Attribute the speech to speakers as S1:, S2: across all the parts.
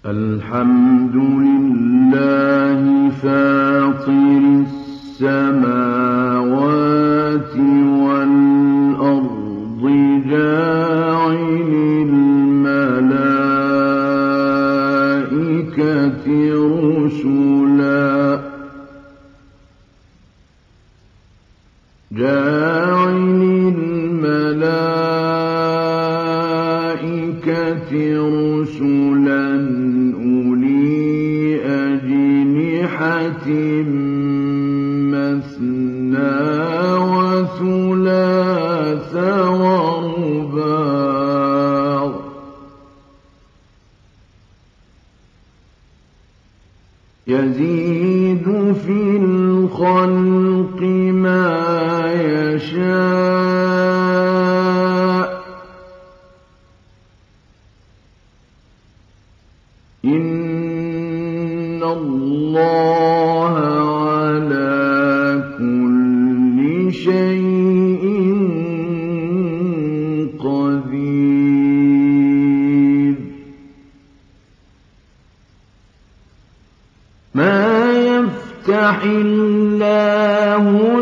S1: الحمد لله فاطر السماوات والأرض جاعل الملائكة رسلا أولي أجنحة مثنى وثلاث ورباع يزيد في الخلق ما يشاء إن الله على كل شيء قدير ما يفتح الله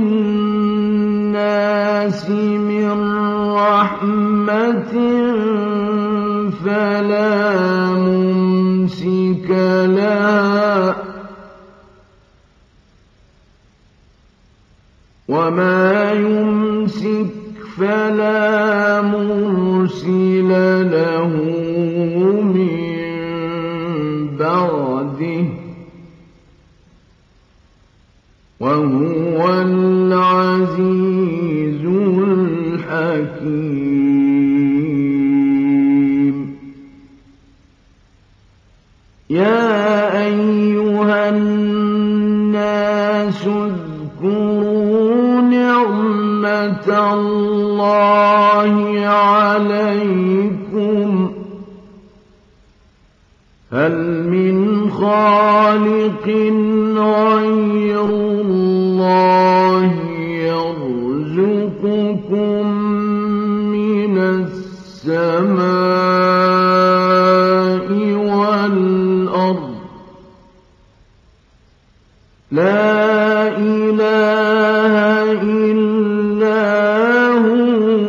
S1: للناس من رحمة فلا ممسك لها وما يمسك فلا مرسل له من بعده وهو العزيز الحكيم يا أيها الناس اذكروا نعمة الله عليكم هل من خالق غير الله يرزقكم من السماء والأرض لا إله إلا هو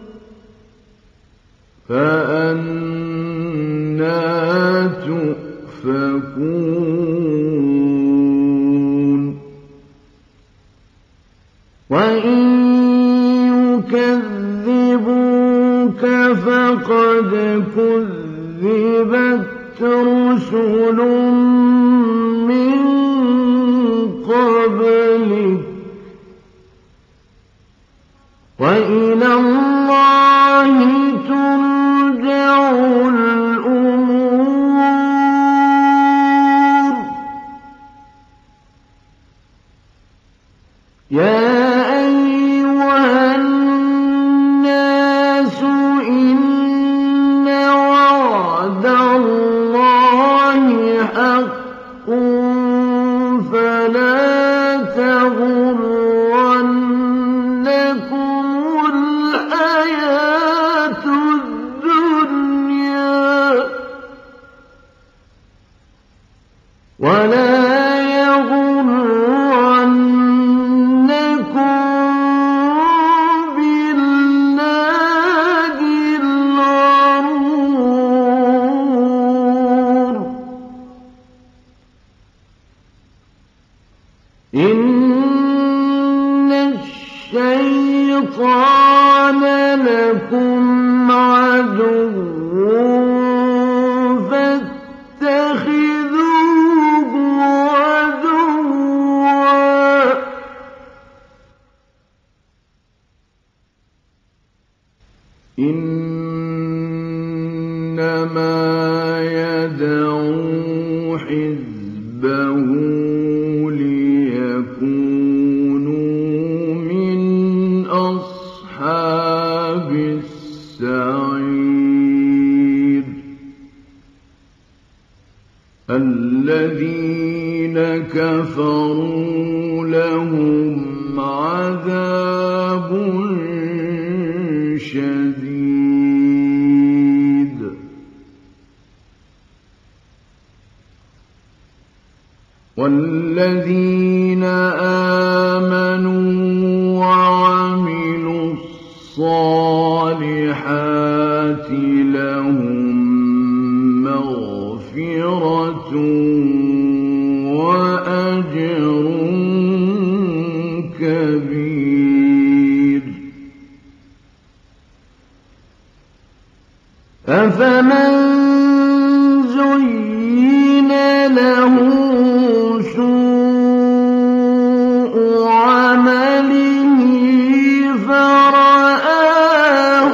S1: فأنى تؤفكون وإن يكذبوك فقد كذبت رسل من قبلك وإلى الله ترجع الأمور يا أيها الناس إن وعد الله حق فلا تغرنكم الحياة الدنيا ولا يغرنكم بالله الغرور إن الشيطان لكم عدو فاتخذوه عدوا إنما يدعو حزبه ليكونوا من أصحاب السعير الذين كفروا لهم عذاب شديد والذين آمنوا وعملوا الصالحات لهم مغفرة وأجر كبير. أفمن زين له سوء عمله فرآه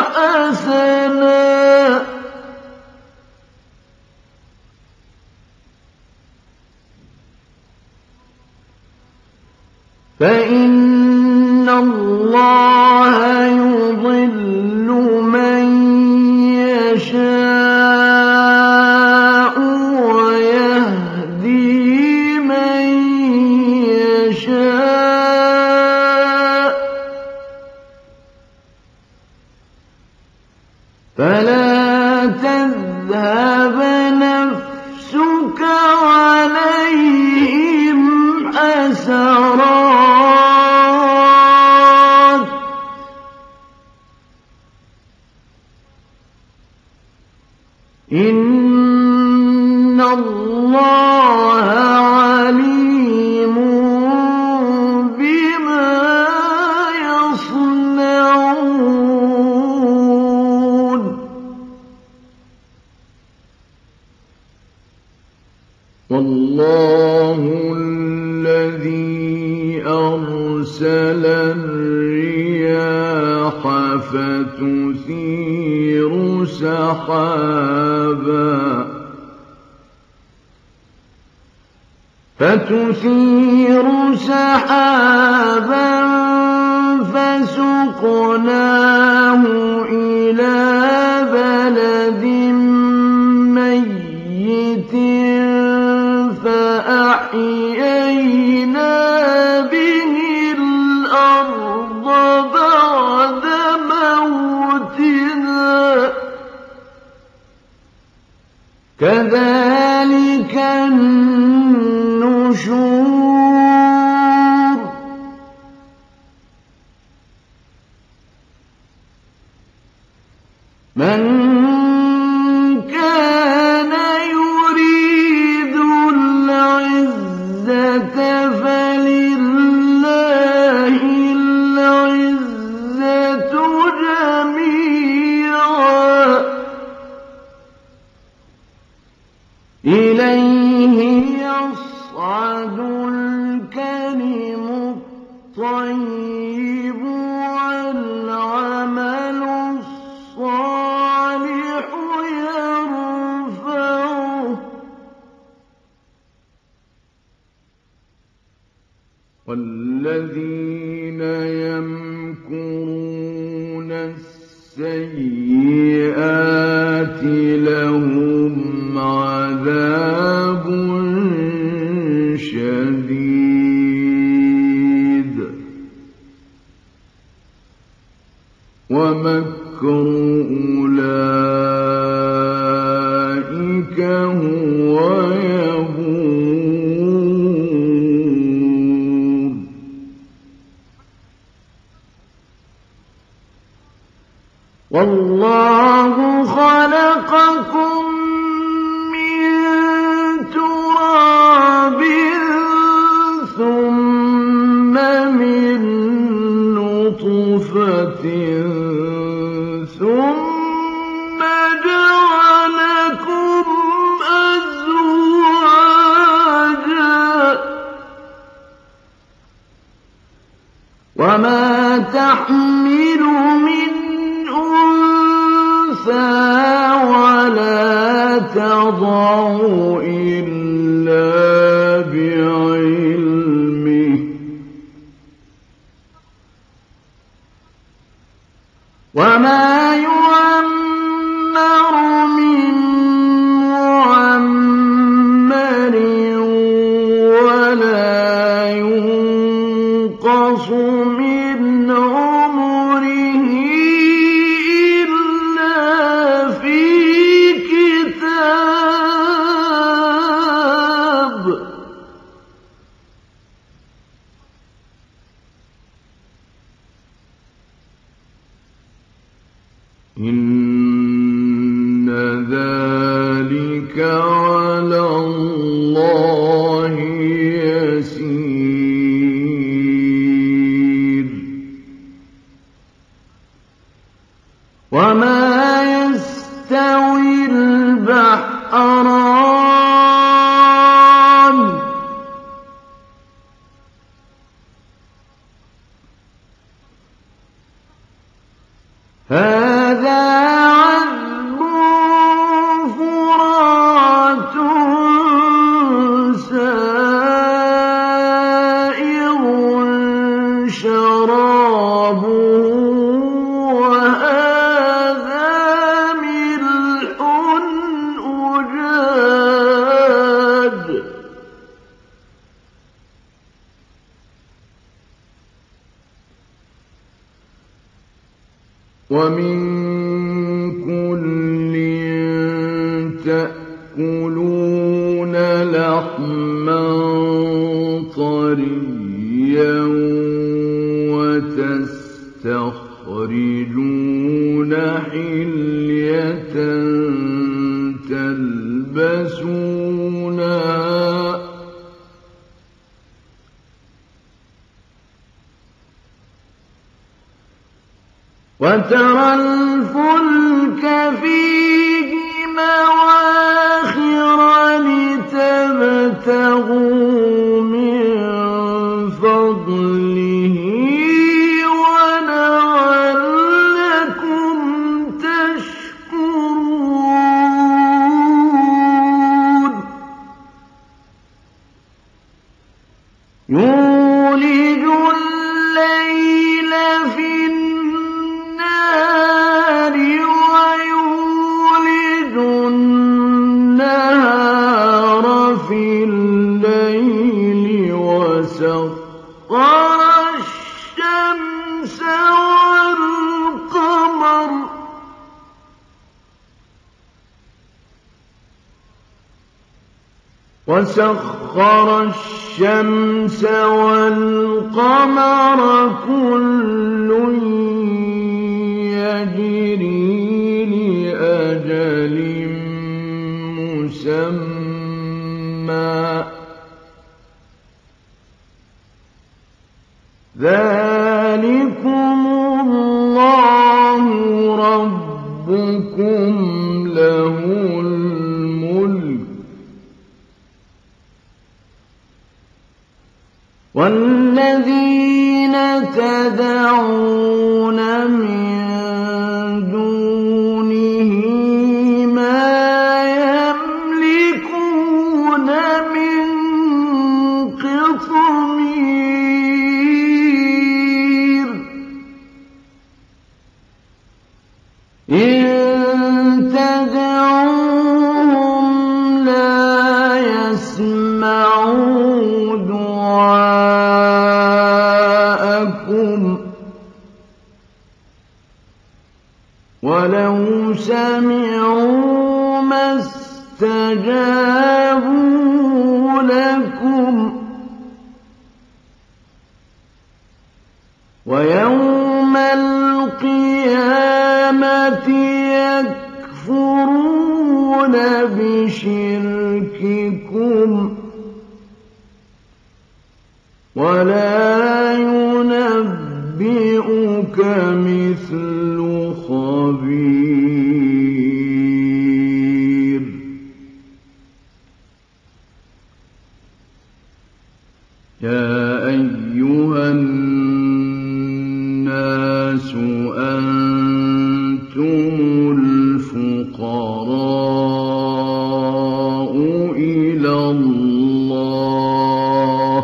S1: حسنا فإن الله يضل من يشاء ويهدي من يشاء فلا تذهب نفسك عليهم حسرات إن الله عليم بما يصنعون. والله الذي أرسل الرياح فتثير سحابا فسقناه إلى بلد ميت فأحيينا به الأرض بعد موتها كذلك النشور. من كان يريد العزة فلله العزة جميعا إليه يصعد الكلم الطيب والعمل الصالح يرفعه والذين يمكرون السيئات لهم عذاب شديد ومكر أولئك هو يبور. والله خلقكم من تراب ثم من نطفة ثم جعلكم أزواجا وما تحمل من أنثى ولا تضع إلا بعلمه وما يعمر من معمر ولا ينقص من عمره إلا في كتاب يستوي البحران هذا عذب فرات سائغ شرابه وهذا ملح أجاج ومن كل تأكلون لحما طريا وتستخرجون حلية تلبسونها وترى الفلك فيه مواخر لتبتغوا من فضله ولعلكم تشكرون يولج الليل في النهار ويولج النهار في الليل وسخر الشمس والقمر كل يجري لأجل مسمى ذلكم الله ربكم له الملك والذين تدعون من دونه ما يملكون من قطمير إن تدعوهم لا يسمعوا دعاءكم ولو سمعوا ما استجابوا لكم ويوم القيامة يكفرون بشرككم ولا ينبئك مثل خبير يا أيها الناس أنتم الفقراء إلى الله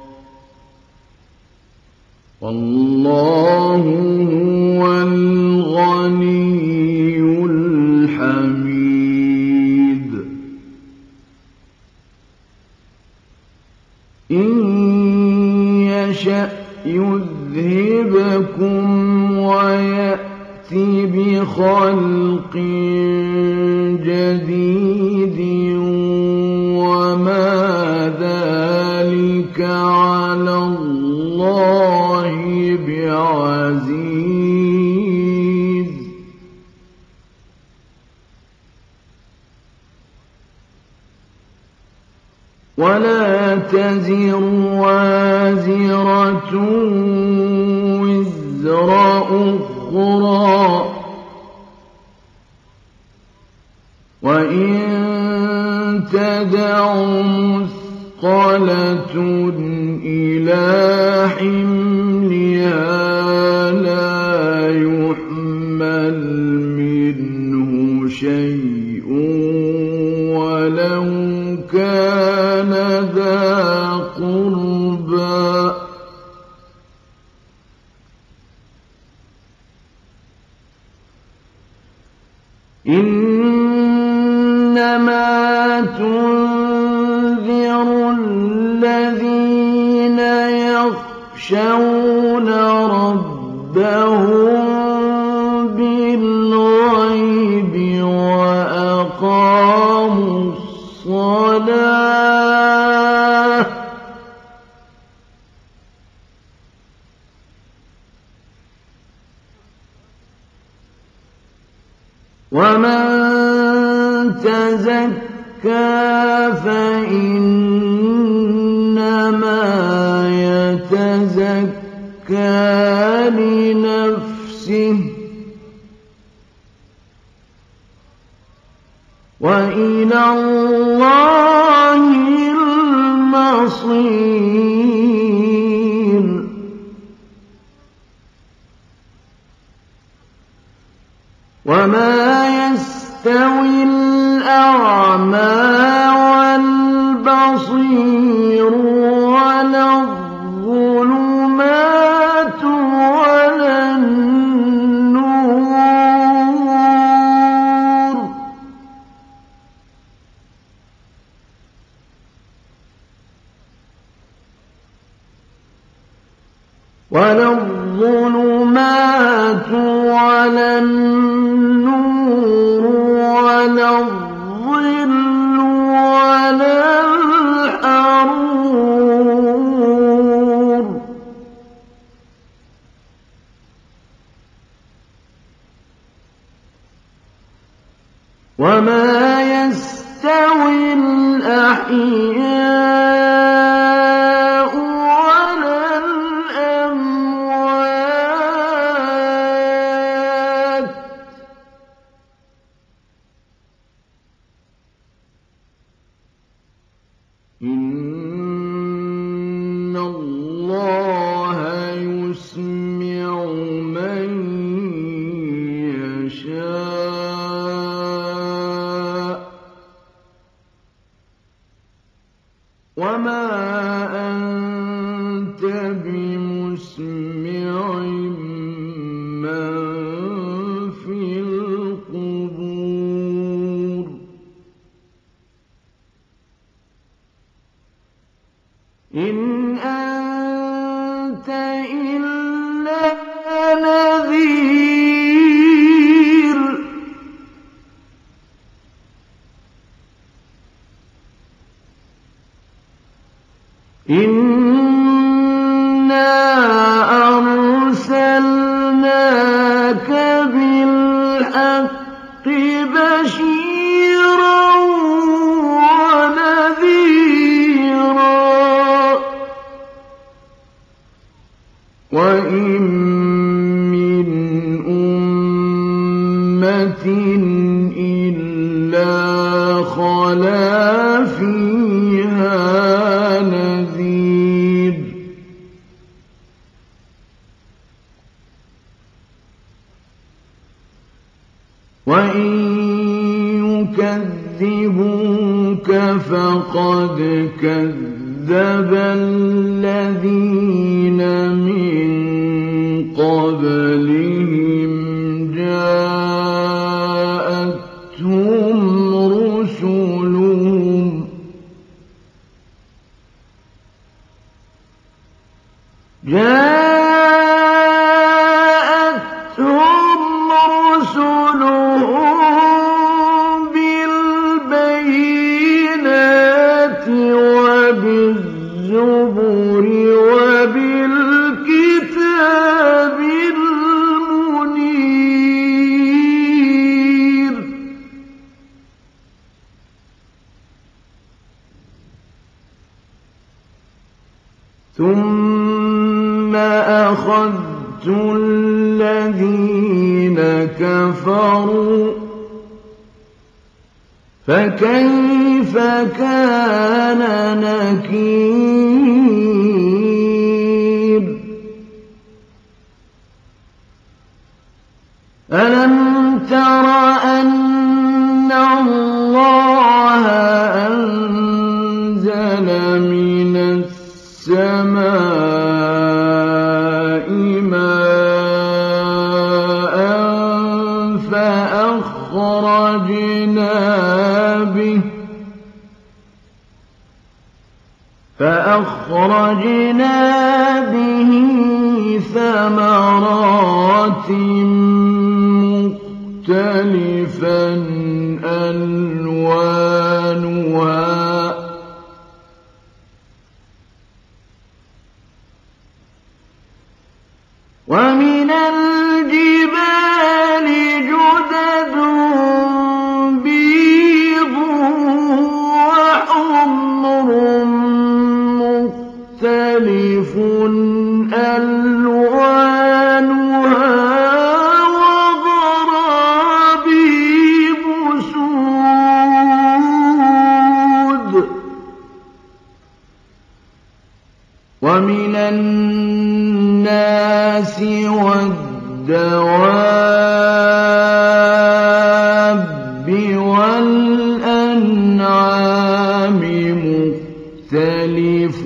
S1: والله هو الغني الحميد إن يشأ يذهبكم ويأت بخلق جديد وما ذلك على الله بعزيز ولا تزر وازرة وزر أخرى وإن تدع مثقلة إلى حملها لا يحمل منه شيء ولو كان ذا قربى إنما تنذر الذين يخشون ربهم بالغيب وأقاموا الصلاة ومن تزكى فإنما يتزكى لنفسه وإلى الله المصير وما يستوي الأعمى والبصير ولا الظلمات ولا النور ولا الظلمات ولا النور ولا الظل ولا الحرور وما يستوي الأحياء ولا الأموات إن الله يسمع من يشاء وما أنت بمسمع من في القبور إن أنت إلا نذير إنا أرسلناك بالحق بشيرا ونذيرا وإن من أمة إلا خلا فيها نذير وإن يكذبوك فقد كذب الذين من قبلهم جاءتهم رسلهم بالبينات وبالزبر وبالكتاب المنير ثم أخذت الذين كفروا فكيف كان نكير ألم تر أن الله أنزل من السماء ماء فأخرجنا به ثمرات مختلفا ألوانها ومن الجبال جدد بيض وحمر مختلف ألوانها وغرابيب سود ومن الناس والدواب والأنعام مختلف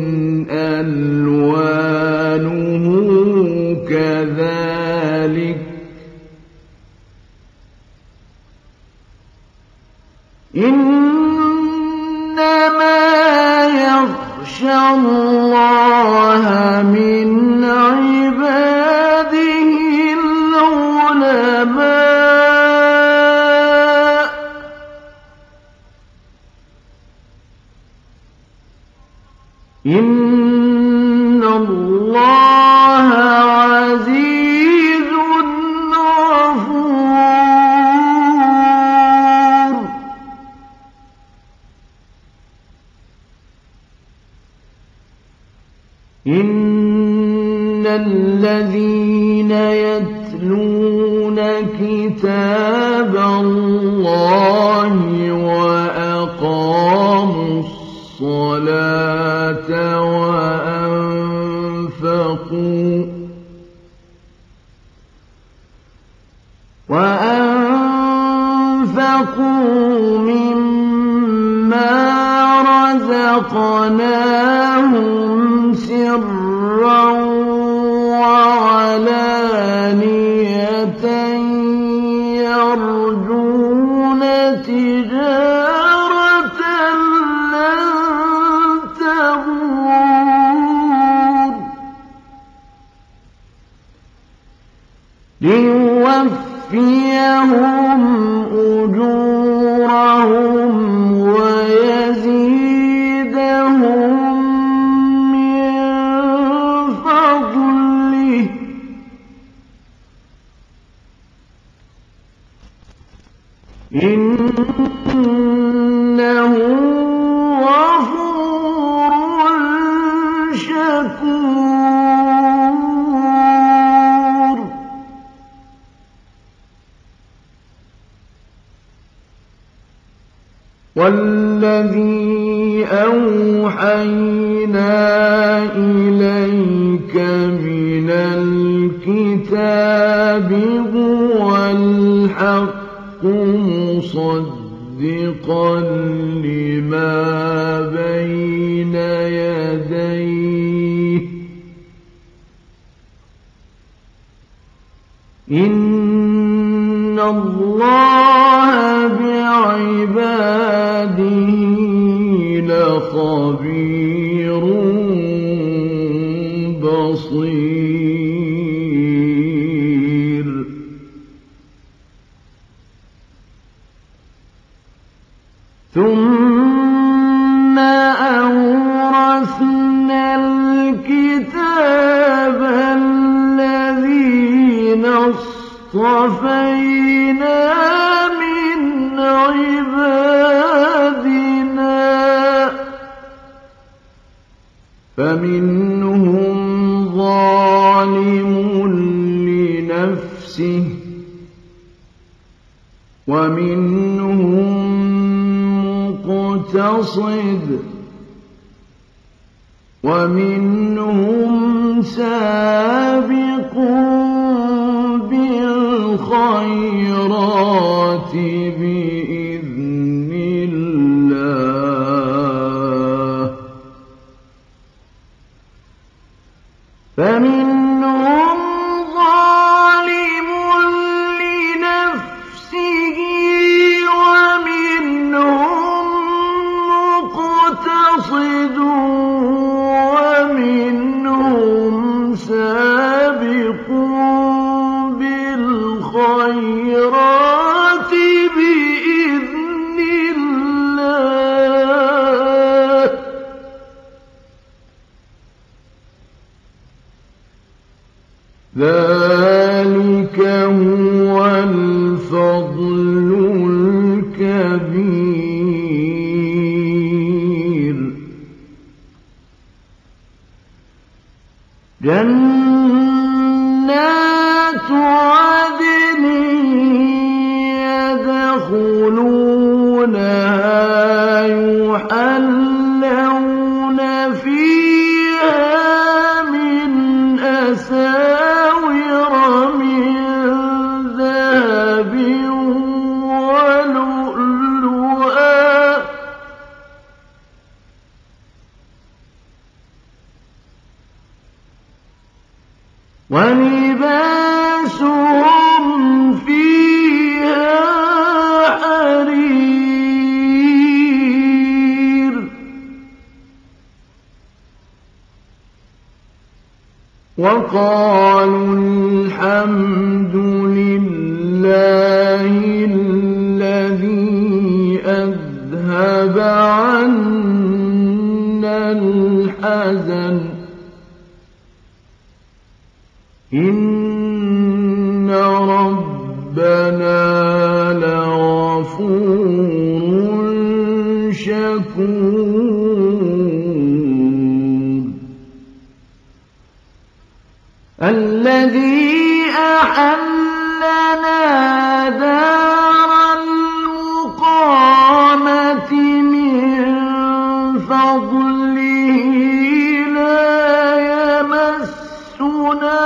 S1: ألوانه كذلك إنما يخشى الله من عباده العلماء إن الله عزيز غفور إن الذين يتلون كتاب الله وأقاموا الصلاة وأنفقوا مما رزقناهم سرا وعلانية يرجون تجارة لن تبور ليوفيهم أجورهم ويزيدهم من فضله إنه غفور شكور والذي أوحينا إليك من الكتاب هو الحق مصدقا لما بين يديه إن الله بعباده لخبير بصير ثم أورثنا الكتاب الذين اصطفينا من عبادنا فمنهم ظالم لنفسه ومنهم مقتصد ومنهم سابق بالخيرات بإذن الله فمنهم ظالم لنفسه ومنهم مقتصد ومنهم سابق بالخيرات بإذن الله ذلك هو الفضل الكبير جنات عدن يدخلونها يحلون فيها من أساور من ذهب ولؤلؤا ولباسهم فيها حرير وقالوا الحمد لله الذي أذهب عنا الحزن إن ربنا لغفور شكور الذي أحلنا دار المقامة من فضله لا يمسنا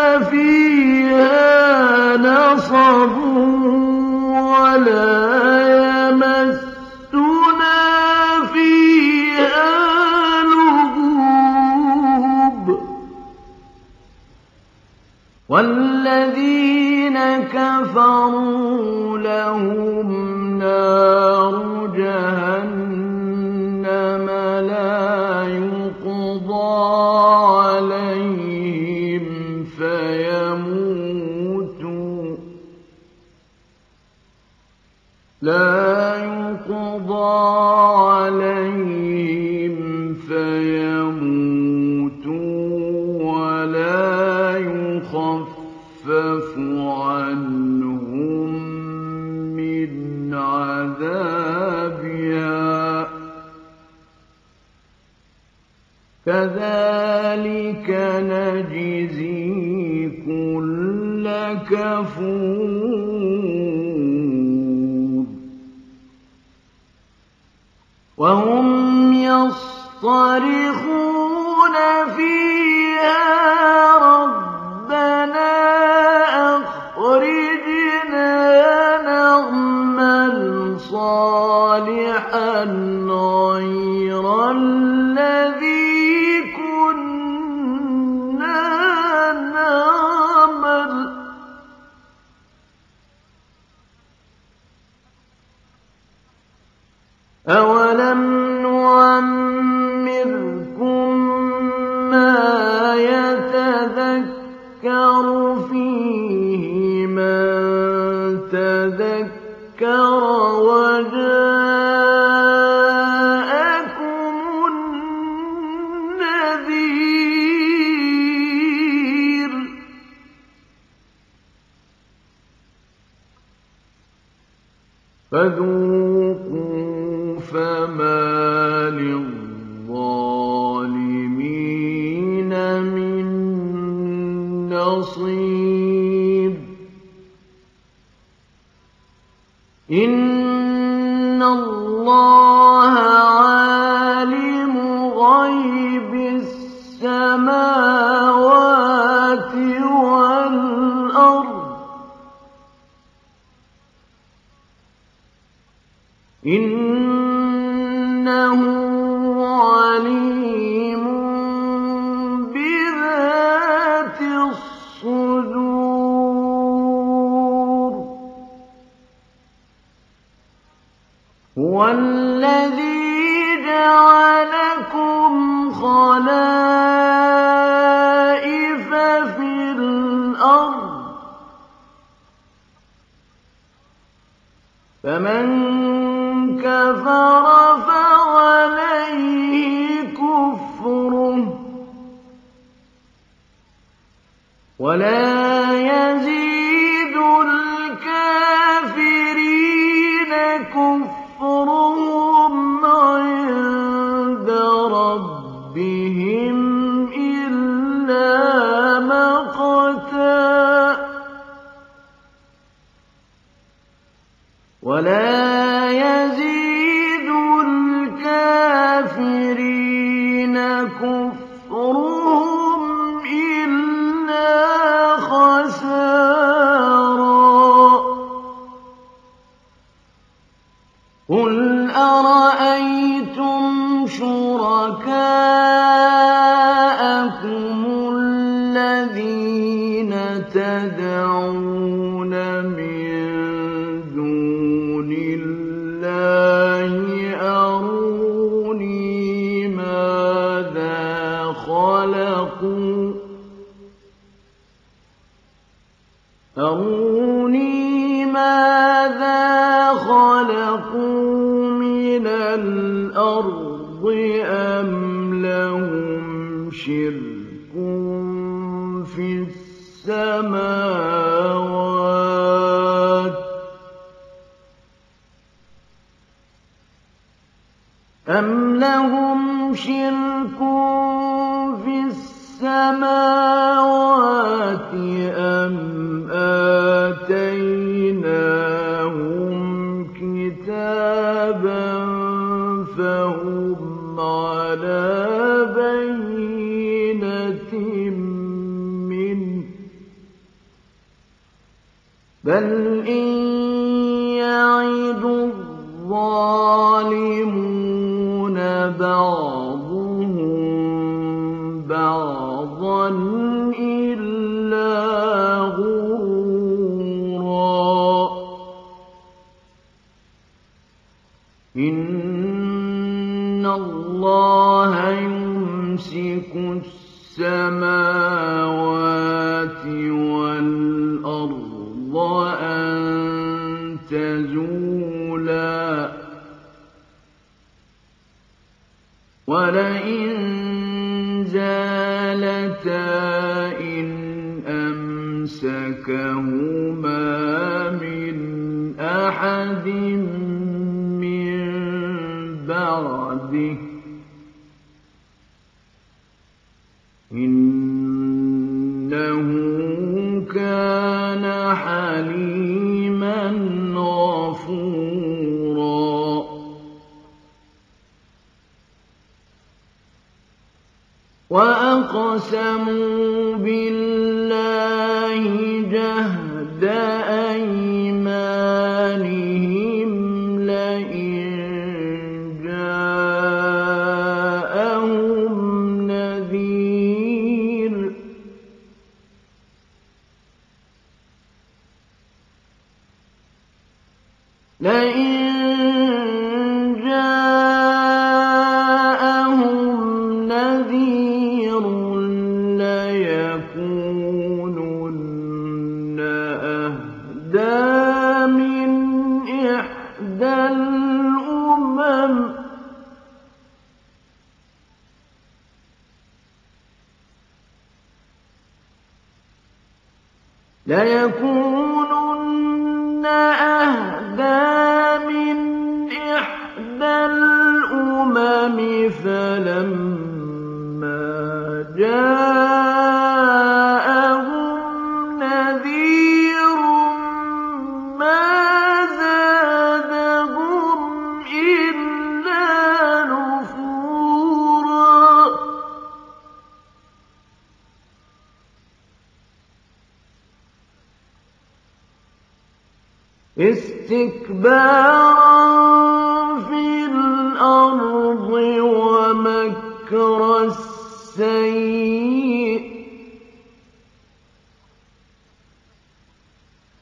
S1: فيها نصب ولا يمسنا فيها لغوب والذين كفروا لهم نار جهنم لا يقضى عليهم فيموتوا ولا يخفف عنهم من عذابها كذلك نجزي كل كفور وهم يصطرخون فيها ربنا أخرجنا نعمل صالحا غير الذي كنا نعمل أولم نعمركم ما يتذكر فيه من تذكر وجاءكم النذير فذوقوا فما للظالمين من نصير إن الله إنه عليم بذات الصدور هو الذي جعلكم خلائف في الأرض فمن كفر فعليه كفره ولا يزيد الكافرين كفرهم عند ربهم إلا مقتا ولا يزيد الكافرين كفرهم إلا خسارا قل أرأيتم شركاءكم الذين تدعون من دون الله أروني ماذا خلقوا من الأرض أم لهم شرك في السماوات أم لهم شرك في السماوات أم آتيناهم كتابا فهم على بينة منه بل إن يعد الظالمون بعضهم بعضا إلا غرورا إن الله يمسك السماوات والأرض أن تزولا ولئن زالتا إن أمسكهما من أحد من بعده إنه كان حليما غفورا وأقسموا بالله جهد أيمانهم لئن جاءهم نذير ليكونن أهدى من إحدى الأمم فلما جاءهم نذير ما زادهم إلا نفورا استكبارا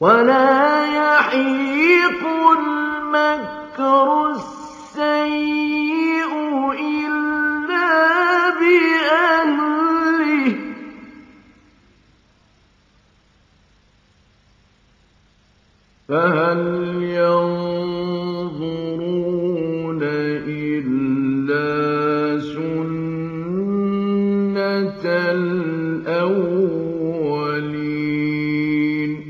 S1: ولا يحيق المكر السيء إلا بأهله فهل ينظرون إلا سنة الأولين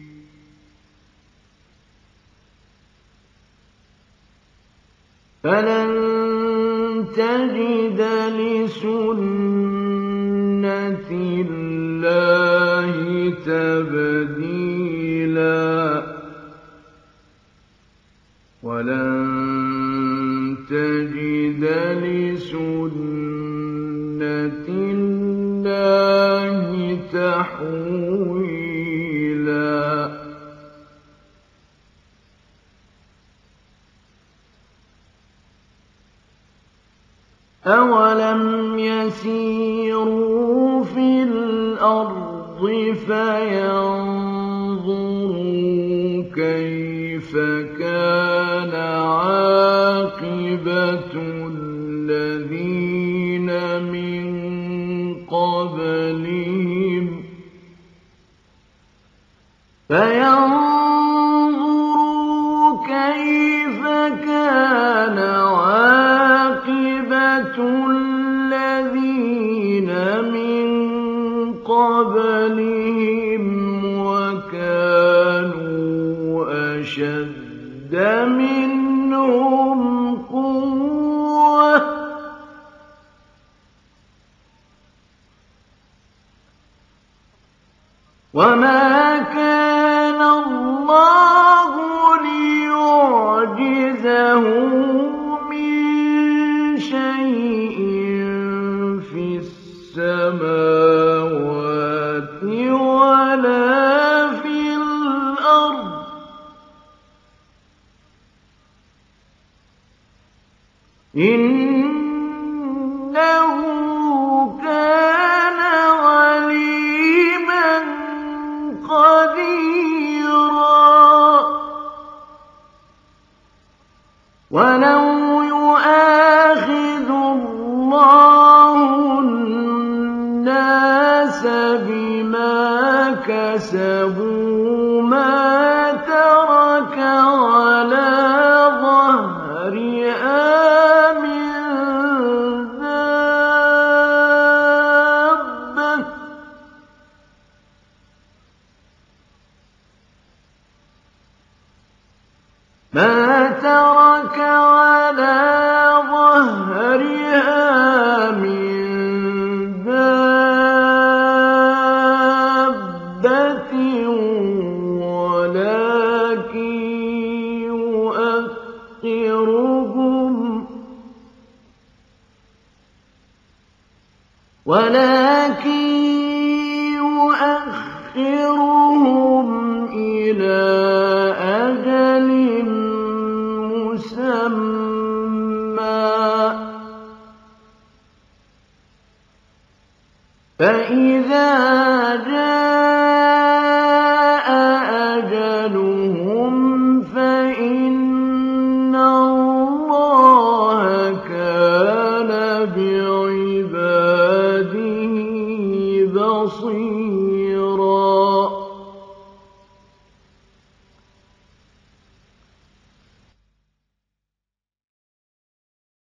S1: فلن تجد لسنة الله تبديلا ولن تجد لسنة الله تحويلا أولم يسيروا في الأرض فينظروا كيف كان عاقبة الذين من قبلهم فينظروا كيف كان عاقبة الذين من قبلهم وكانوا أشد منهم قوة وما كان الله ليعجزه من شيء في السماوات ولا في الأرض إنه كان عليما قديرا ولو يؤاخذ الله الناس بما كسبوا ما ترك على ظهرها من دابة ما ترك على ظهرها من دابة ولكن يؤخرهم إلى أجل مسمى فإذا جاء أجلهم